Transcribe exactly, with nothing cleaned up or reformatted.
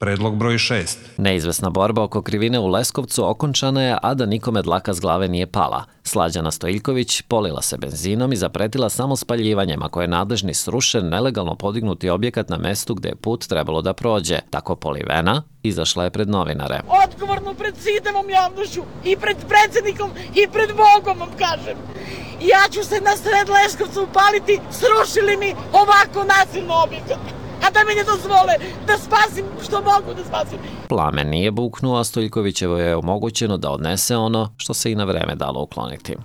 Predlog broj šest. Neizvesna borba oko krivine u Leskovcu okončana je, a da nikome dlaka s glave nije pala. Slađana Stojiljković polila se benzinom i zapretila samo spaljivanjem ako je nadležni srušen nelegalno podignuti objekat na mestu gde je put trebalo da prođe. Tako polivena, izašla je pred novinare. Odgovorno pred sitevom javnošću i pred predsjednikom i pred Bogom vam kažem. Ja ću se na sred Leskovca upaliti, srušili mi ovako nasilno objekat. A da mi ne dozvole da spasim što mogu da spasim. Plamen nije buknuo, a Stojiljkovićevo je omogućeno da odnese ono što se i na vreme dalo ukloniti.